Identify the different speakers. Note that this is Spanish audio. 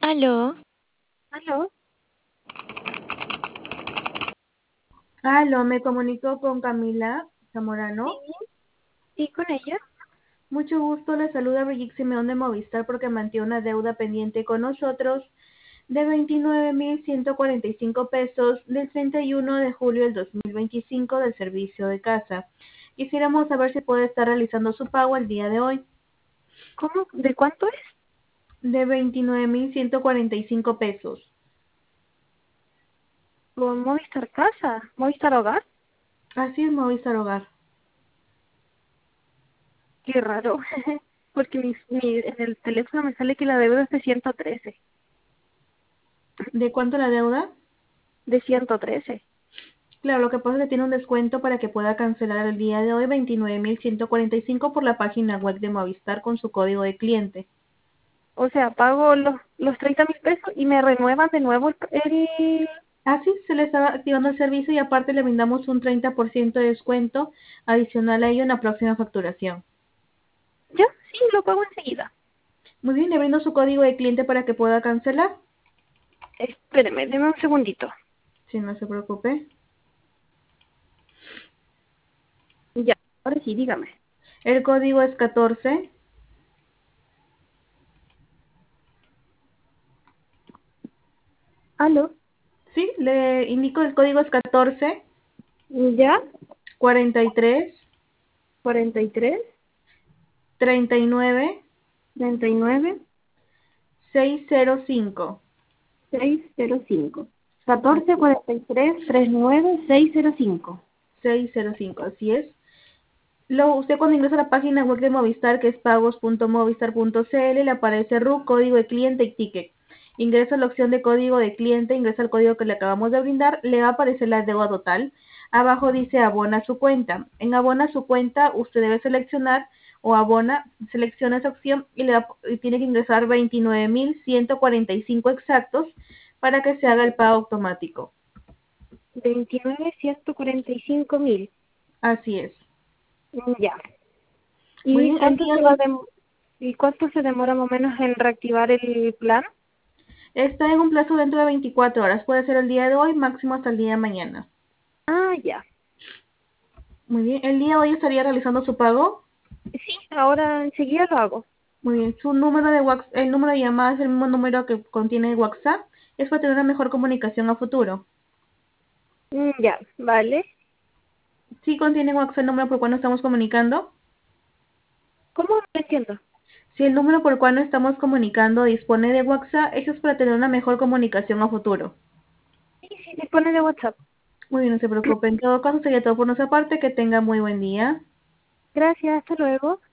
Speaker 1: Aló,
Speaker 2: ¿Aló?
Speaker 3: Aló, me comunico con Camila
Speaker 2: Sí,
Speaker 3: Zamorano.
Speaker 2: sí, con ella.
Speaker 3: Mucho gusto, le saluda Brigitte Simeón de Movistar porque mantiene una deuda pendiente con nosotros de 29.145 pesos del 31 de julio del 2025 del servicio de casa. Quisiéramos saber si puede estar realizando su pago el día de hoy
Speaker 2: ¿Cómo? ¿De cuánto es?
Speaker 3: de 29.145 pesos.
Speaker 2: ¿Con Movistar Casa? ¿Movistar Hogar?
Speaker 3: Así es, Movistar Hogar.
Speaker 2: Qué raro. Porque en el teléfono me sale que la deuda es de 113.
Speaker 3: ¿De cuánto la deuda?
Speaker 2: De 113.
Speaker 3: Claro, lo que pasa es que tiene un descuento para que pueda cancelar el día de hoy 29.145 por la página web de Movistar con su código de cliente.
Speaker 2: O sea, pago los 30.000 pesos y me renuevan de nuevo
Speaker 3: Así se le está activando el servicio y aparte le brindamos un 30% de descuento adicional a ello en la próxima facturación.
Speaker 2: Ya, sí, lo pago enseguida.
Speaker 3: Muy bien, le brindo su código de cliente para que pueda cancelar.
Speaker 2: Espéreme, deme un segundito.
Speaker 3: Si no se preocupe.
Speaker 2: Ya, ahora sí, dígame.
Speaker 3: El código es 14.
Speaker 2: ¿Aló?
Speaker 3: Sí, le indico el código es 14
Speaker 2: ¿Ya?
Speaker 3: 43
Speaker 2: 43,
Speaker 3: 39
Speaker 2: 39,
Speaker 3: 605.
Speaker 2: 605. 14, 43, 39, 605.
Speaker 3: 605, así es. Usted cuando ingresa a la página web de Movistar, que es pagos.movistar.cl, le aparece RUC, código de cliente y ticket. Ingresa la opción de código de cliente, ingresa el código que le acabamos de brindar, le va a aparecer la deuda total. Abajo dice abona su cuenta. En abona su cuenta, usted debe seleccionar o abona, selecciona esa opción y tiene que ingresar 29.145 exactos para que se haga el pago automático.
Speaker 2: 29.145.000.
Speaker 3: Así es.
Speaker 2: Ya.
Speaker 3: Muy
Speaker 2: ¿Y
Speaker 3: bien, el
Speaker 2: cuánto
Speaker 3: día
Speaker 2: se
Speaker 3: de
Speaker 2: va a
Speaker 3: hoy
Speaker 2: ¿Y cuánto se demora más o menos en reactivar el plan?
Speaker 3: está en un plazo dentro de 24 horas. Puede ser el día de hoy, máximo hasta el día de mañana.
Speaker 2: Ah, ya.
Speaker 3: Muy bien. ¿El día de hoy estaría realizando su pago?
Speaker 2: Sí, ahora enseguida lo hago.
Speaker 3: Muy bien. Su número de el número de llamada es el mismo número que contiene WhatsApp. Es para tener una mejor comunicación a futuro.
Speaker 2: Ya, vale.
Speaker 3: Sí contiene WhatsApp el número por el cual nos estamos comunicando.
Speaker 2: ¿Cómo? No entiendo.
Speaker 3: Si el número por el cual nos estamos comunicando dispone de WhatsApp, eso es para tener una mejor comunicación a futuro.
Speaker 2: Sí, sí, dispone de WhatsApp.
Speaker 3: Muy bien, no se preocupe. En todo caso, sería todo por nuestra parte. Que tenga muy buen día.
Speaker 2: Gracias, hasta luego.